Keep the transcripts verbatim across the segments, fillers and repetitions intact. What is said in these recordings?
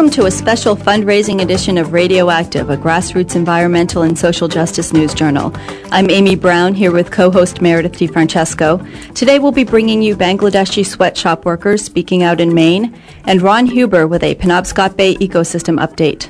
Welcome to a special fundraising edition of Radioactive, a grassroots environmental and social justice news journal. I'm Amy Brown, here with co-host Meredith DeFrancesco. Today we'll be bringing you Bangladeshi sweatshop workers speaking out in Maine, and Ron Huber with a Penobscot Bay ecosystem update.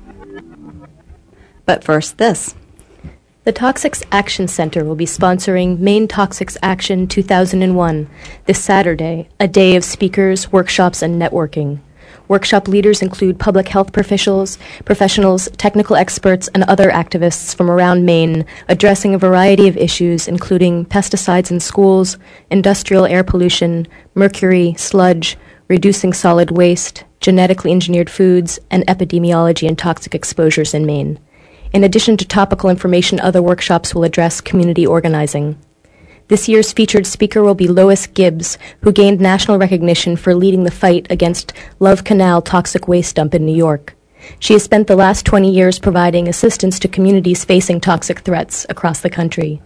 But first, this. The Toxics Action Center will be sponsoring Maine Toxics Action two thousand one this Saturday, a day of speakers, workshops, and networking. Workshop leaders include public health professionals, professionals, technical experts, and other activists from around Maine addressing a variety of issues, including pesticides in schools, industrial air pollution, mercury, sludge, reducing solid waste, genetically engineered foods, and epidemiology and toxic exposures in Maine. In addition to topical information, other workshops will address community organizing. This year's featured speaker will be Lois Gibbs, who gained national recognition for leading the fight against Love Canal toxic waste dump in New York. She has spent the last twenty years providing assistance to communities facing toxic threats across the country.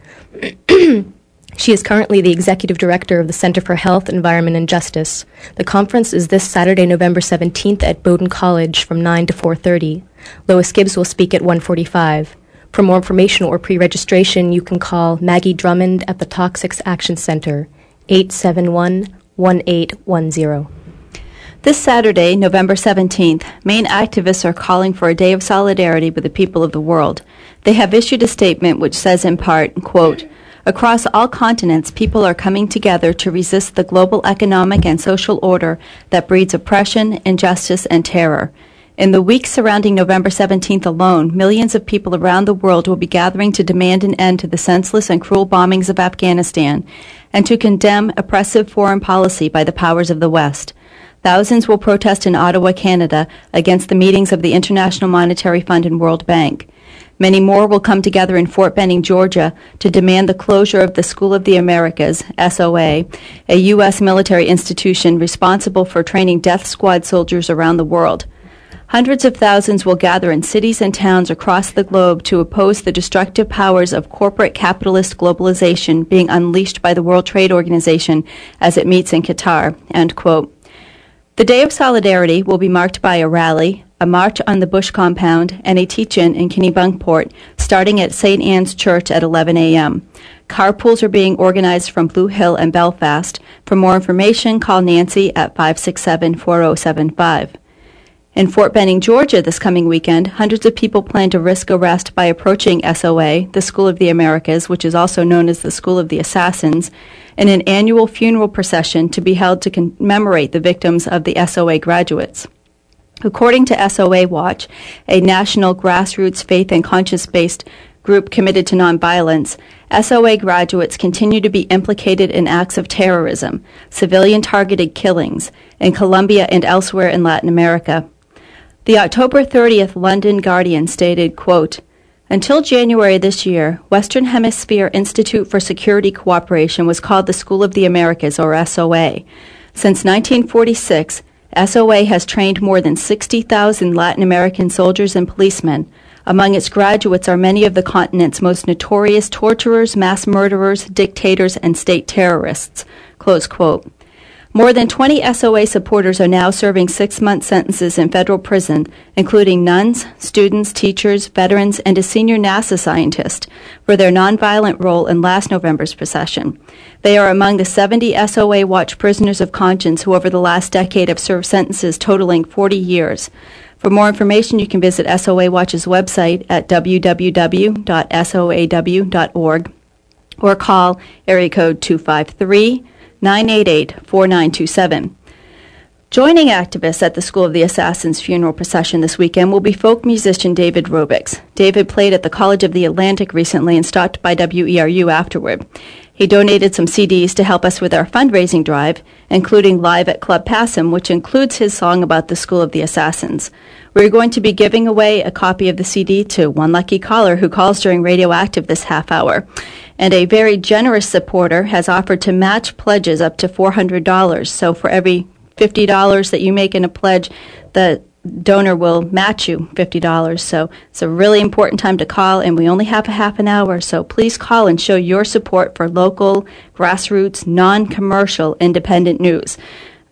She is currently the executive director of the Center for Health, Environment, and Justice. The conference is this Saturday, November seventeenth at Bowdoin College from nine to four thirty. Lois Gibbs will speak at one forty-five. For more information or pre-registration, you can call Maggie Drummond at the Toxics Action Center, eight seven one, one eight one zero. This Saturday, November seventeenth, Maine activists are calling for a day of solidarity with the people of the world. They have issued a statement which says in part, quote, "Across all continents, people are coming together to resist the global economic and social order that breeds oppression, injustice, and terror. In the weeks surrounding November seventeenth alone, millions of people around the world will be gathering to demand an end to the senseless and cruel bombings of Afghanistan and to condemn oppressive foreign policy by the powers of the West. Thousands will protest in Ottawa, Canada, against the meetings of the International Monetary Fund and World Bank. Many more will come together in Fort Benning, Georgia, to demand the closure of the School of the Americas, S O A, a U S military institution responsible for training death squad soldiers around the world. Hundreds of thousands will gather in cities and towns across the globe to oppose the destructive powers of corporate capitalist globalization being unleashed by the World Trade Organization as it meets in Qatar." End quote. The Day of Solidarity will be marked by a rally, a march on the Bush compound, and a teach-in in Kennebunkport, starting at Saint Anne's Church at eleven a.m. Carpools are being organized from Blue Hill and Belfast. For more information, call Nancy at five six seven, four zero seven five. In Fort Benning, Georgia this coming weekend, hundreds of people plan to risk arrest by approaching S O A, the School of the Americas, which is also known as the School of the Assassins, in an annual funeral procession to be held to commemorate the victims of the S O A graduates. According to S O A Watch, a national grassroots faith and conscience-based group committed to nonviolence, S O A graduates continue to be implicated in acts of terrorism, civilian-targeted killings, in Colombia and elsewhere in Latin America. The October thirtieth London Guardian stated, quote, "Until January this year, Western Hemisphere Institute for Security Cooperation was called the School of the Americas, or S O A. Since nineteen forty-six, S O A has trained more than sixty thousand Latin American soldiers and policemen. Among its graduates are many of the continent's most notorious torturers, mass murderers, dictators, and state terrorists." Close quote. More than twenty S O A supporters are now serving six-month sentences in federal prison, including nuns, students, teachers, veterans, and a senior NASA scientist for their nonviolent role in last November's procession. They are among the seventy S O A Watch prisoners of conscience who over the last decade have served sentences totaling forty years. For more information, you can visit S O A Watch's website at w w w dot s o a w dot org or call area code two five three, nine eight eight, four nine two seven. Joining activists at the School of the Assassins funeral procession this weekend will be folk musician David Robics. David played at the College of the Atlantic recently and stopped by W E R U afterward. He donated some C Ds to help us with our fundraising drive, including Live at Club Passam, which includes his song about the School of the Assassins. We're going to be giving away a copy of the C D to one lucky caller who calls during Radioactive this half hour. And a very generous supporter has offered to match pledges up to four hundred dollars. So for every fifty dollars that you make in a pledge, the donor will match you fifty dollars. So it's a really important time to call, and we only have a half an hour. So please call and show your support for local, grassroots, non-commercial, independent news.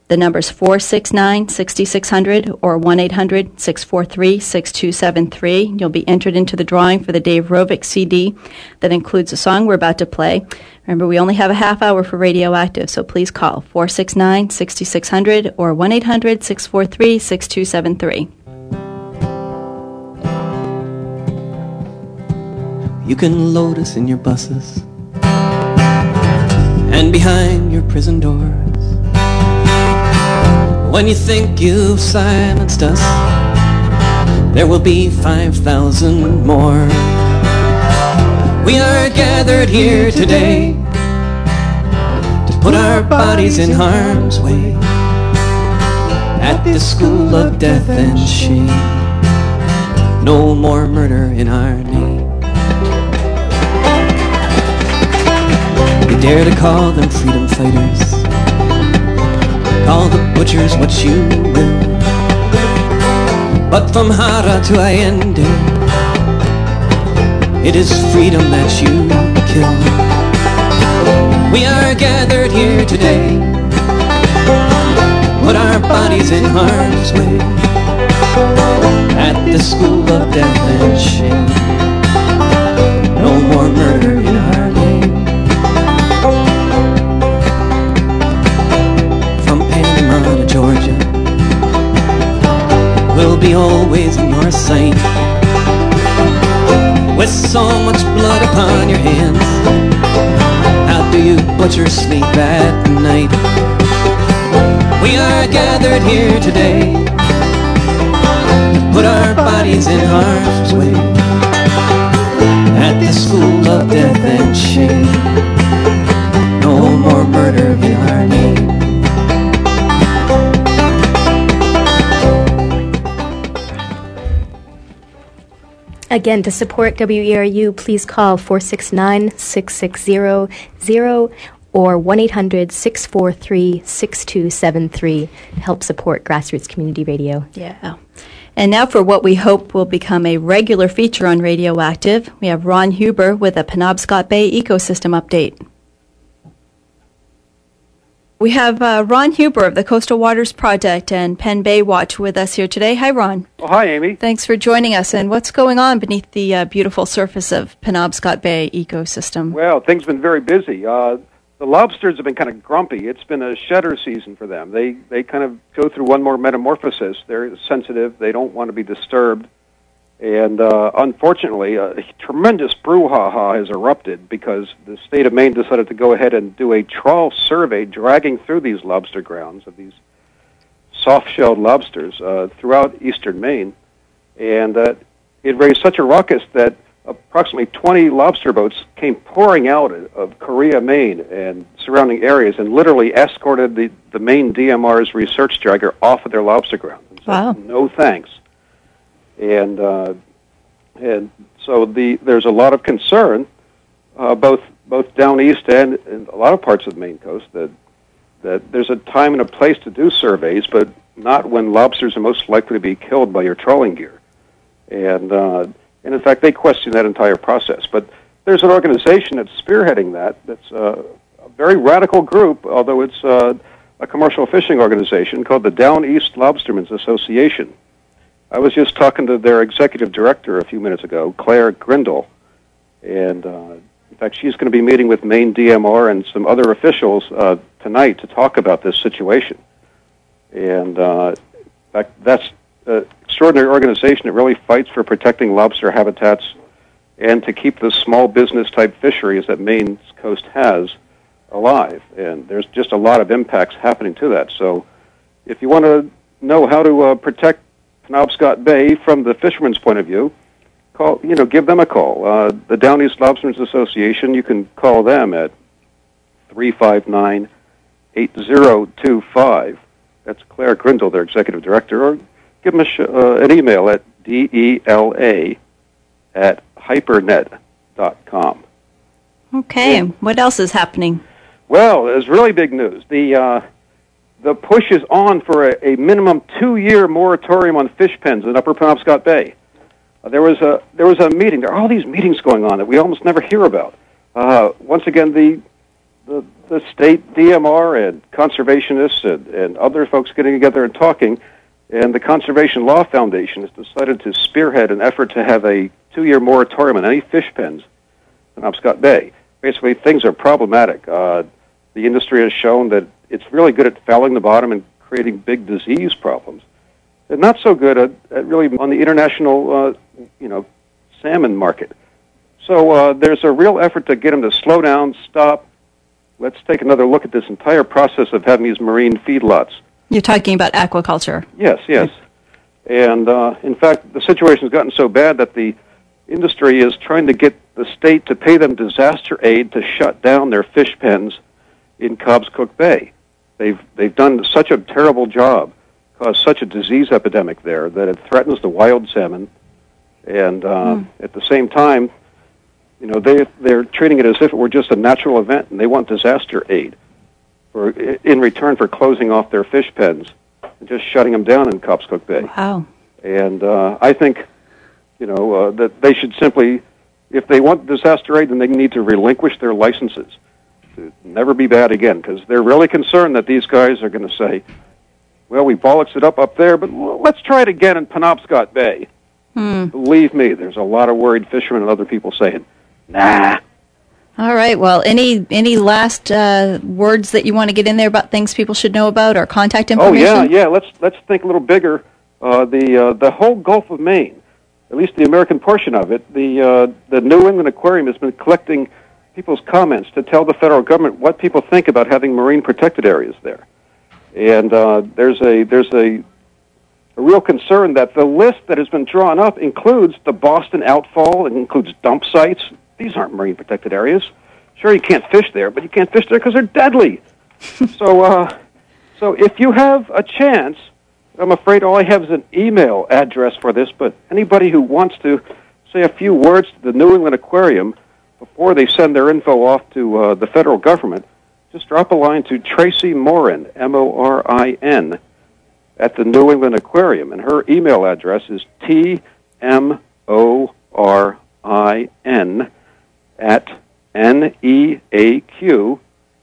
The number's four six nine, six six zero zero or one eight hundred, six four three, six two seven three. You'll be entered into the drawing for the Dave Rovick C D that includes the song we're about to play. Remember, we only have a half hour for Radioactive, so please call four six nine, six six zero zero or one eight hundred, six four three, six two seven three. You can load us in your buses and behind your prison doors. When you think you've silenced us, there will be five thousand more. We are gathered here today to put our bodies in harm's way at this school of death and shame. No more murder in our name. You dare to call them freedom fighters, call the butchers what you will, but from Hara to Allende, it is freedom that you kill. We are gathered here today, put our bodies in harm's way at the school of death and shame. No more murder in our name. Georgia will be always in your sight, with so much blood upon your hands. How do you butcher sleep at night? We are gathered here today to put our bodies in harm's way at the school of death and shame. No more murder in our name. Again, to support W E R U, please call four six nine, six six zero zero or one eight hundred, six four three, six two seven three. Help support Grassroots Community Radio. Yeah. And now for what we hope will become a regular feature on Radioactive, we have Ron Huber with a Penobscot Bay ecosystem update. We have uh, Ron Huber of the Coastal Waters Project and Penn Bay Watch with us here today. Hi, Ron. Oh, hi, Amy. Thanks for joining us. And what's going on beneath the uh, beautiful surface of Penobscot Bay ecosystem? Well, things have been very busy. Uh, the lobsters have been kind of grumpy. It's been a shedder season for them. They they kind of go through one more metamorphosis. They're sensitive. They don't want to be disturbed. And uh, unfortunately, a tremendous brouhaha has erupted because the state of Maine decided to go ahead and do a trawl survey dragging through these lobster grounds of these soft-shelled lobsters uh, throughout eastern Maine. And uh, it raised such a ruckus that approximately twenty lobster boats came pouring out of Korea, Maine and surrounding areas and literally escorted the, the Maine D M R's research dragger off of their lobster grounds. And said, wow. No thanks. And uh, and so the there's a lot of concern, uh, both both down east and in a lot of parts of the Maine coast, that that there's a time and a place to do surveys, but not when lobsters are most likely to be killed by your trawling gear. And uh, and in fact, they question that entire process. But there's an organization that's spearheading that. That's uh, a very radical group, although it's uh, a commercial fishing organization called the Down East Lobstermen's Association. I was just talking to their executive director a few minutes ago, Claire Grindle, and uh, in fact, she's going to be meeting with Maine D M R and some other officials uh, tonight to talk about this situation. And uh, in fact, that's an extraordinary organization that really fights for protecting lobster habitats and to keep the small business-type fisheries that Maine's coast has alive. And there's just a lot of impacts happening to that. So if you want to know how to uh, protect Penobscot Bay from the fisherman's point of view, call, you know, give them a call. Uh, the Down East Lobstermen's Association, you can call them at three five nine, eight zero two five. That's Claire Grindle, their executive director, or give them a sh- uh, an email at D E L A at hypernet dot com. Okay, and what else is happening? Well, there's really big news. The uh, the push is on for a, a minimum two-year moratorium on fish pens in Upper Penobscot Bay. Uh, there was a there was a meeting. There are all these meetings going on that we almost never hear about. Uh, once again, the the, the state D M R and conservationists and, and other folks getting together and talking, and the Conservation Law Foundation has decided to spearhead an effort to have a two-year moratorium on any fish pens in Penobscot Bay. Basically, things are problematic. Uh, the industry has shown that it's really good at fouling the bottom and creating big disease problems, and not so good at, at really on the international, uh, you know, salmon market. So uh, there's a real effort to get them to slow down, stop. Let's take another look at this entire process of having these marine feedlots. You're talking about aquaculture. Yes, yes. And uh, in fact, the situation has gotten so bad that the industry is trying to get the state to pay them disaster aid to shut down their fish pens in Cobscook Bay. They've they've done such a terrible job, caused such a disease epidemic there that it threatens the wild salmon. And uh, mm. at the same time, you know, they they're treating it as if it were just a natural event, and they want disaster aid for in return for closing off their fish pens and just shutting them down in Cobscook Bay. Wow. And uh, I think, you know, uh, that they should simply, if they want disaster aid, then they need to relinquish their licenses to never be bad again, because they're really concerned that these guys are going to say, well, we bollocks it up up there, but let's try it again in Penobscot Bay. Hmm. Believe me, there's a lot of worried fishermen and other people saying, nah. All right. Well, any any last uh, words that you want to get in there about things people should know about or contact information? Oh, yeah, yeah. Let's let's think a little bigger. Uh, the uh, the whole Gulf of Maine, at least the American portion of it, the uh, the New England Aquarium has been collecting people's comments to tell the federal government what people think about having marine protected areas there. And uh, there's a there's a, a real concern that the list that has been drawn up includes the Boston outfall, it includes dump sites. These aren't marine protected areas. Sure, you can't fish there, but you can't fish there because they're deadly. so, uh, so if you have a chance, I'm afraid all I have is an email address for this, but anybody who wants to say a few words to the New England Aquarium before they send their info off to uh, the federal government, just drop a line to Tracy Morin, M O R I N, at the New England Aquarium, and her email address is T M O R I N at N E A Q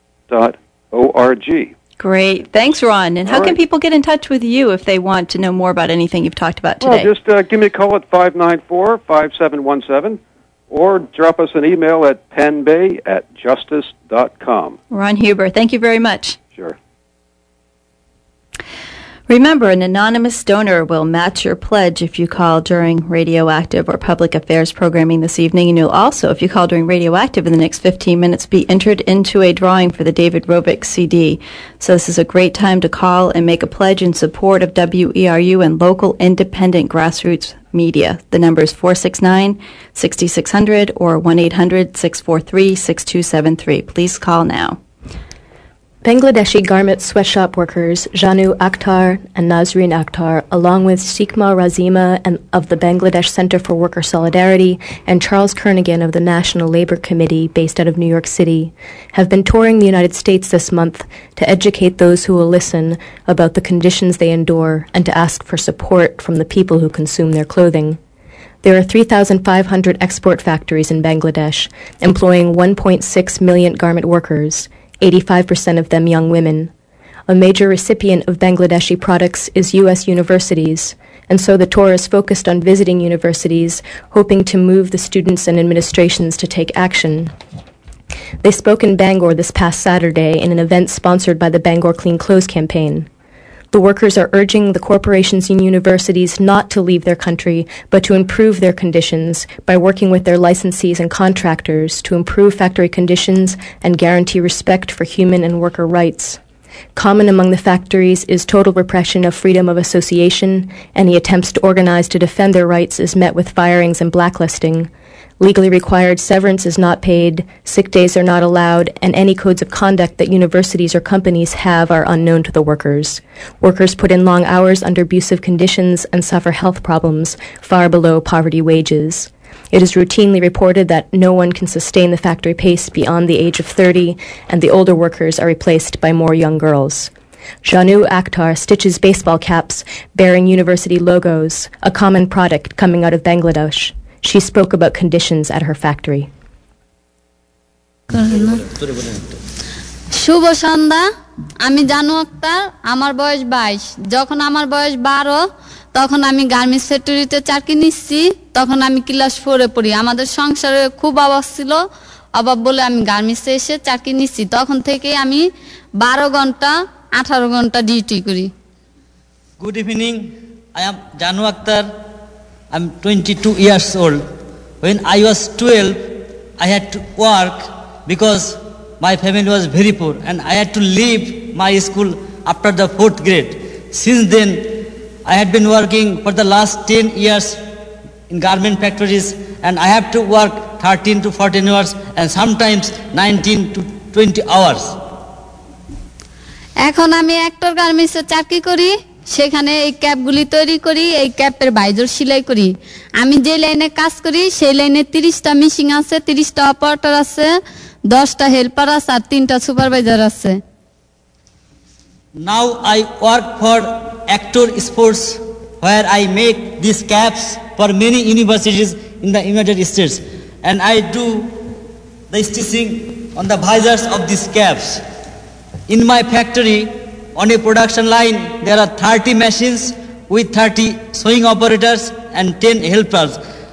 dot O R G. Great. Thanks, Ron. And how All right. can people get in touch with you if they want to know more about anything you've talked about today? Well, just uh, give me a call at five nine four, five seven one seven or drop us an email at penbay at justice dot com. Ron Huber, thank you very much. Sure. Remember, an anonymous donor will match your pledge if you call during Radioactive or Public Affairs programming this evening, and you'll also, if you call during Radioactive in the next fifteen minutes, be entered into a drawing for the David Rovick C D. So this is a great time to call and make a pledge in support of W E R U and local independent grassroots media. The number is four six nine, six six zero zero or one eight hundred, six four three, six two seven three. Please call now. Bangladeshi garment sweatshop workers Janu Akhtar and Nazreen Akhtar, along with Sikma Razima and of the Bangladesh Center for Worker Solidarity and Charles Kernigan of the National Labor Committee based out of New York City, have been touring the United States this month to educate those who will listen about the conditions they endure and to ask for support from the people who consume their clothing. There are three thousand five hundred export factories in Bangladesh, employing one point six million garment workers, eighty-five percent of them young women. A major recipient of Bangladeshi products is U S universities, and so the tour is focused on visiting universities, hoping to move the students and administrations to take action. They spoke in Bangor this past Saturday in an event sponsored by the Bangor Clean Clothes campaign. The workers are urging the corporations and universities not to leave their country, but to improve their conditions by working with their licensees and contractors to improve factory conditions and guarantee respect for human and worker rights. Common among the factories is total repression of freedom of association. Any attempts to organize to defend their rights is met with firings and blacklisting. Legally required severance is not paid, sick days are not allowed, and any codes of conduct that universities or companies have are unknown to the workers. Workers put in long hours under abusive conditions and suffer health problems far below poverty wages. It is routinely reported that no one can sustain the factory pace beyond the age of thirty, and the older workers are replaced by more young girls. Janu Akhtar stitches baseball caps bearing university logos, a common product coming out of Bangladesh. She spoke about conditions at her factory. শুভ সন্ধ্যা। আমি জানু আক্তার, আমার বয়স বাইশ। যখন আমার বয়স বারো তখন আমি গার্মেন্টস ফ্যাক্টরিতে চাকরি নিচ্ছি। তখন আমি ক্লাস ফোরে পড়ি। আমাদের সংসারে খুব অভাব ছিল, অভাব বলে আমি গার্মেন্টসে এসে চাকরি নিচ্ছি। তখন থেকে আমি বারো ঘন্টা আঠারো ঘন্টা ডিউটি করি। Good evening. I am Janu Akhtar. I am twenty-two years old. When I was twelve, I had to work because my family was very poor and I had to leave my school after the fourth grade. Since then, I had been working for the last ten years in garment factories and I have to work thirteen to fourteen hours and sometimes nineteen to twenty hours. এখন আমি actor গার্মেন্টসে চাকরি করি। সেখানে এই ক্যাপগুলি তৈরি করি, এই ক্যাপের ভাইজর সেলাই করি। আমি যে লাইনে কাজ করি সেই লাইনে তিরিশটা মেশিন আছে, তিরিশটা অপারেটর আছে, দশটা হেল্পার আছে আর তিনটা সুপারভাইজার আছে। Now I work for Actor Sports where I make these caps for many universities in the United States and I do the stitching on the visors of these caps. In my factory, on a production line, there are thirty machines with thirty sewing operators and ten helpers.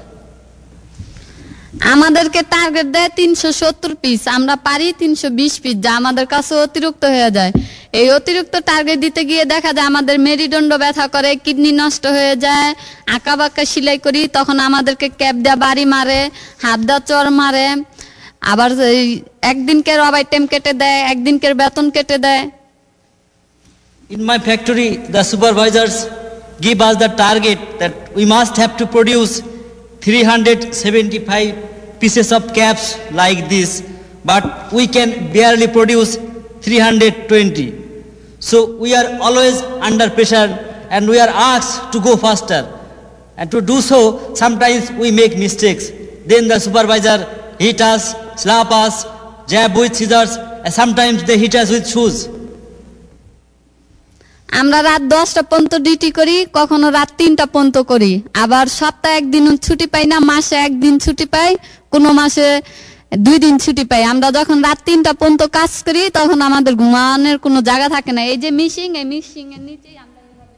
আমাদেরকে target দেয় তিনশো সত্তর piece, আমরা পারি তিনশো বিশ piece, যা আমাদের কাছে অতিরিক্ত হয়ে যায়। এই অতিরিক্ত টার্গেট দিতে গিয়ে দেখা যায় আমাদের মেরুদণ্ড ব্যথা করে, কিডনি নষ্ট হয়ে যায়। আঁকা বাঁকা সেলাই করি, তখন আমাদেরকে ক্যাপ দেওয়া বাড়ি মারে, হাত দেওয়া চর মারে, আবার একদিনকে রবাই টাইম কেটে দেয়, একদিনকে বেতন কেটে দেয়। In my factory, the supervisors give us the target that we must have to produce three hundred seventy-five pieces of caps like this, but we can barely produce three hundred twenty. So we are always under pressure and we are asked to go faster. And to do so, sometimes we make mistakes. Then the supervisor hit us, slap us, jab with scissors, and sometimes they hit us with shoes. আমরা রাত দশটা পর্যন্ত duty করি, কখনো রাত তিনটা পর্যন্ত করি। আবার সপ্তাহে একদিন ছুটি পাই না, মাসে একদিন ছুটি পাই, কোনো মাসে দুই দিন ছুটি পাই। আমরা যখন রাত তিনটা পর্যন্ত কাজ করি তখন আমাদের ঘুমানোর কোনো জায়গা থাকে না। এই যে মিশিং, এই মিশিং এর নিচেই আমরা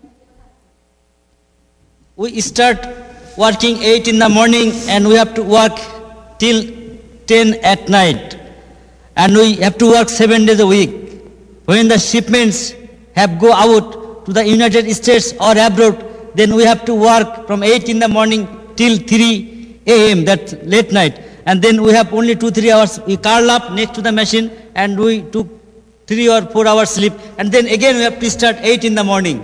we start working eight in the morning and we have to work till ten at night and we have to work seven days a week. When the shipments have go out to the United States or abroad, then we have to work from eight in the morning till three a m that's late night, and then we have only two three hours. We curl up next to the machine and we took three or four hours sleep, and then again we have to start eight in the morning.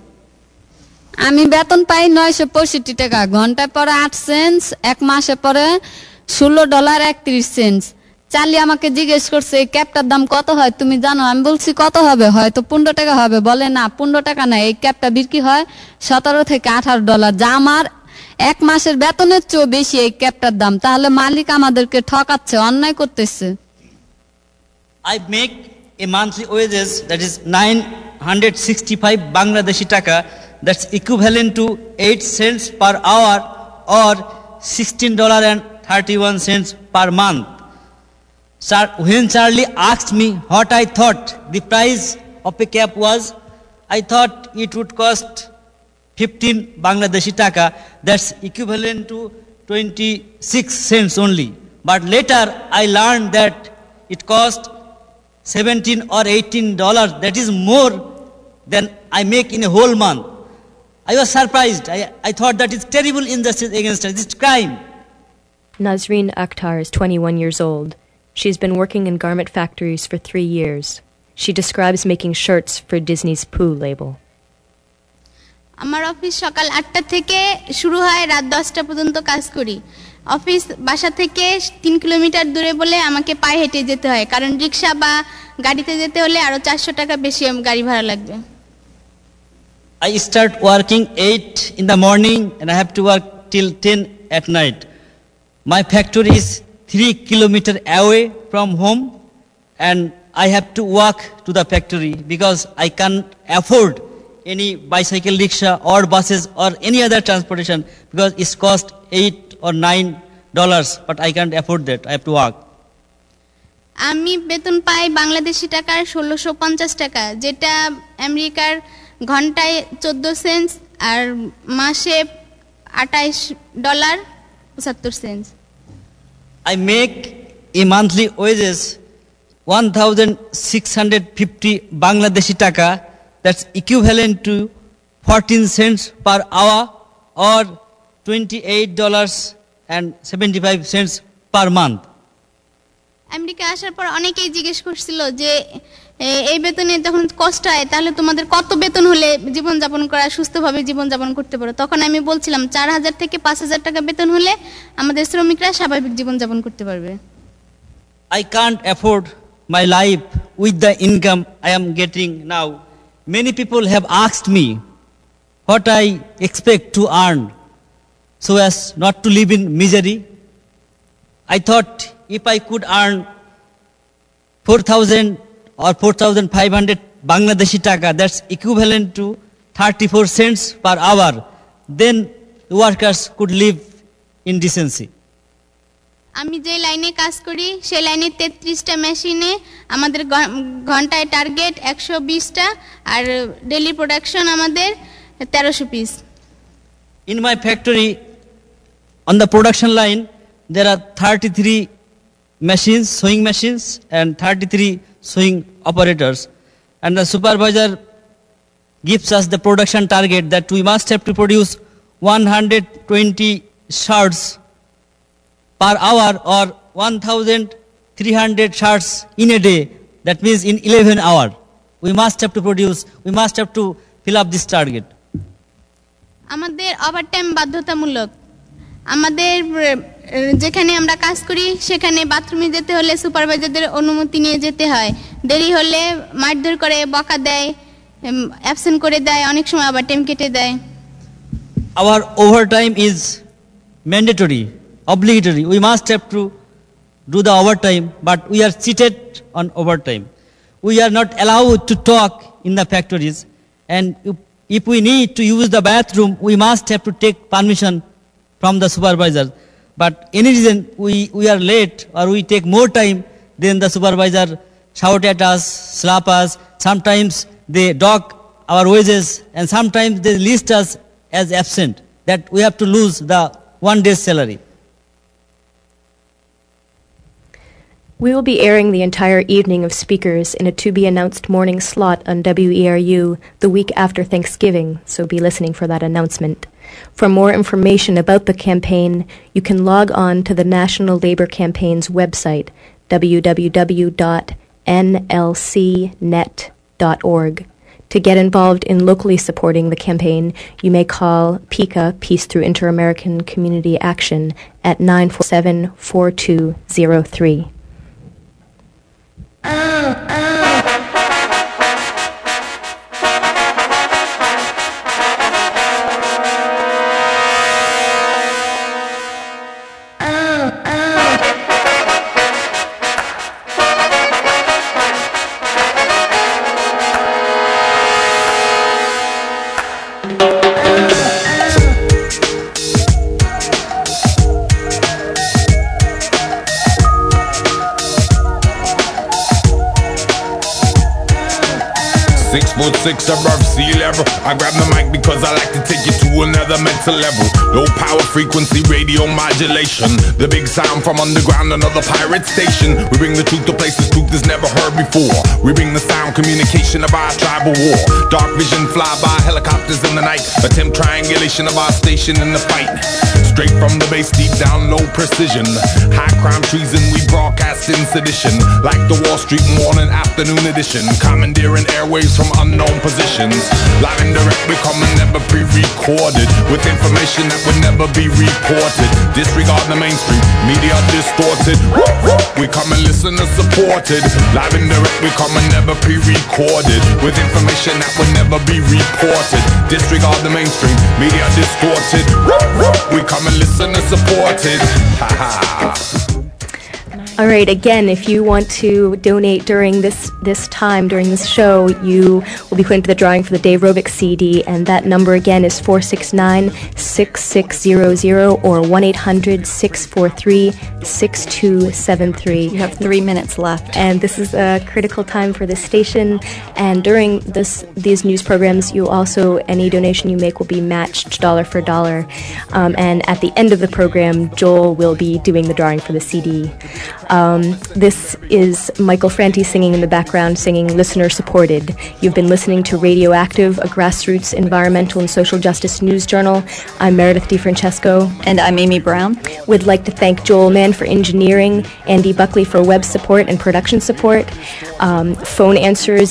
আমি বেতন পাই নয়শো পঁয়ষট্টি টাকা, ঘন্টায় পরে আট Saint, এক মাসে পরে ষোলো ডলার একত্রিশ সেন্ট। চালি আমাকে জিজ্ঞেস করছে এই ক্যাপটার দাম কত হয় তুমি জানো? আমি বলছি কত হবে, হয়তো পনেরো টাকা হবে। বলে না, পনেরো টাকা না, এই ক্যাপটা বিক্রি হয় সতেরো থেকে আঠারো ডলার, যা আমার এক মাসের বেতনের চেয়েও বেশি এই ক্যাপটার দাম। তাহলে মালিক আমাদেরকে ঠকাচ্ছে, অন্যায় করতেছে। I make a monthly wages that is nine hundred sixty-five Bangladeshi taka, that's equivalent to eight cents per hour or sixteen dollars and thirty-one cents per month. When Charlie asked me what I thought the price of a cap was, I thought it would cost fifteen Bangladeshi taka, that's equivalent to twenty-six cents only. But later I learned that it cost seventeen or eighteen dollars, that is more than I make in a whole month. I was surprised. I, I thought that it's terrible injustice against us, it's crime. Nazreen Akhtar is twenty-one years old. She's been working in garment factories for three years. She describes making shirts for Disney's Pooh label. আমার office সকাল আটটা থেকে শুরু হয়, রাত দশটা পর্যন্ত কাজ করি। অফিস বাসা থেকে তিন কিলোমিটার দূরে বলে আমাকে পায়ে হেঁটে যেতে হয়, কারণ রিক্সা বা গাড়িতে যেতে হলে আরো চারশো টাকা বেশি গাড়ি ভাড়া লাগবে। I start working eight in the morning and I have to work till ten at night. My factory is three kilometers away from home and I have to walk to the factory because I can't afford any bicycle rickshaw or buses or any other transportation because it's cost eight or nine dollars, but I can't afford that. I have to walk. আমি বেতন পাই বাংলাদেশি টাকার ষোলোশো পঞ্চাশ টাকা, যেটা আমেরিকার ঘন্টায় চোদ্দ সেন্টস আর মাসে আঠাইশ ডলার পঁচাত্তর cents. I make a monthly wages one thousand six hundred fifty Bangladeshi taka, that's equivalent to fourteen cents per hour or twenty-eight dollars and seventy-five cents per month. America আসার পর অনেকেই জিজ্ঞেস করছিল যে এই বেতনে যখন কষ্ট হয় তাহলে তোমাদের কত বেতন হলে জীবনযাপন করা সুস্থভাবে জীবনযাপন করতে পারো। তখন আমি বলছিলাম চার হাজার থেকে পাঁচ হাজার টাকা বেতন হলে আমাদের শ্রমিকরা স্বাভাবিক জীবনযাপন করতে পারবে। I can't afford my life with the income I am getting now. Many people have asked me what I expect to earn so as not to live in misery. I thought if I could earn four thousand or four thousand five hundred Bangladeshi taka, that's equivalent to thirty-four cents per hour, then the workers could live in decency. আমি যে লাইনে কাজ করি সেই লাইনে তেত্রিশটা মেশিনে আমাদের ঘন্টায় টার্গেট একশো বিশটা আর ডেইলি প্রোডাকশন আমাদের তেরোশো piece. In my factory, on the production line, there are thirty-three machines, sewing machines, and thirty-three sewing operators. And the supervisor gives us the production target that we must have to produce one hundred twenty shirts per hour or one thousand three hundred shirts in a day. That means in eleven hours. We must have to produce, we must have to fill up this target. আমাদের overtime বাধ্যতামূলক। আমাদের যেখানে আমরা কাজ করি সেখানে বাথরুমে যেতে হলে সুপারভাইজারদের অনুমতি নিয়ে যেতে হয়। দেরি হলে মারধর করে, বকা দেয়, অ্যাবসেন্ট করে দেয়, অনেক সময় ওভারটাইম কেটে দেয়। Our overtime is mandatory, obligatory. We must have to do the overtime, but we are cheated on overtime. We are not allowed to talk in the factories, and if, if we need to use the bathroom, we must have to take permission from the supervisor. But any reason we, we are late or we take more time, then the supervisor shout at us, slap us. Sometimes they dock our wages, and sometimes they list us as absent, that we have to lose the one day's salary. We will be airing the entire evening of speakers in a to-be-announced morning slot on W E R U the week after Thanksgiving, so be listening for that announcement. For more information about the campaign, you can log on to the National Labour Campaign's website, w w w dot n l c net dot org. To get involved in locally supporting the campaign, you may call PICA, Peace Through Inter-American Community Action, at nine four seven, four two zero three. Six above sea level. I grab the mic because I like to take you to another mental level. Low power frequency radio modulation. The big sound from underground, another pirate station. We bring the truth to places truth is never heard before. We bring the sound communication of our tribal war. Dark vision fly by helicopters in the night. Attempt triangulation of our station in the fight. Straight from the base, deep down, low precision. High crime treason, we broadcast in sedition. Like the Wall Street morning afternoon edition. Commandeering airwaves from unknown positions. Live and direct, we come and never pre-recorded. With information that would never be reported. Disregard the mainstream, media distorted. We come and listen and supported. Live and direct, we come and never pre-recorded. With information that would never be reported. Disregard the mainstream, media distorted. We come and listen and support it. Ha ha. All right, again, if you want to donate during this, this time, during this show, you will be put into the drawing for the Dave Robic C D, and that number again is four six nine, six six zero zero or one eight hundred, six four three, six two seven three. You have three minutes left. And this is a critical time for this station, and during this these news programs, you also, any donation you make will be matched dollar for dollar. Um, and at the end of the program, Joel will be doing the drawing for the C D. Um, this is Michael Franti singing in the background, singing Listener Supported. You've been listening to Radioactive, a grassroots environmental and social justice news journal. I'm Meredith DeFrancesco. And I'm Amy Brown. We'd like to thank Joel Mann for engineering, Andy Buckley for web support and production support. Um, phone answers